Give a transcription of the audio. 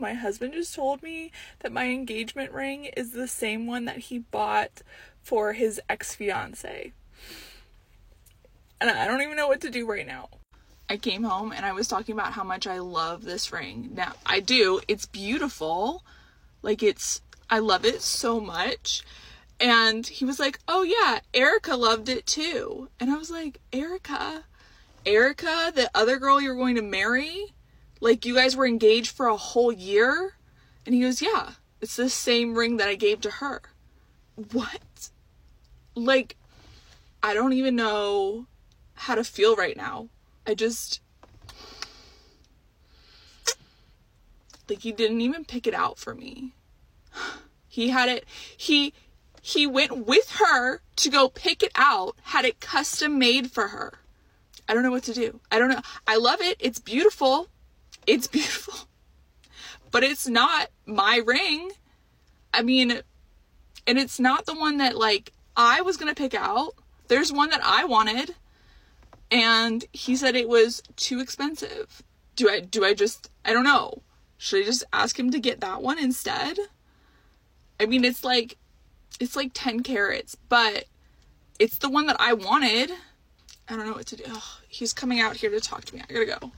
My husband just told me that my engagement ring is the same one that he bought for his ex-fiance. And I don't even know what to do right now. I came home and I was talking about how much I love this ring. Now, I do. It's beautiful. Like, I love it so much. And he was like, oh yeah, Erica loved it too. And I was like, Erica, the other girl you're going to marry? Like, you guys were engaged for a whole year? And he goes, yeah, it's the same ring that I gave to her. What? Like, I don't even know how to feel right now. Like, he didn't even pick it out for me. He had it, he went with her to go pick it out, had it custom made for her. I don't know what to do. I don't know. I love it. It's beautiful. It's beautiful. But it's not my ring. I mean, and it's not the one that, like, I was going to pick out. There's one that I wanted. And he said it was too expensive. I don't know. Should I just ask him to get that one instead? I mean, it's like 10 carats, but it's the one that I wanted. I don't know what to do. Ugh, he's coming out here to talk to me. I gotta go.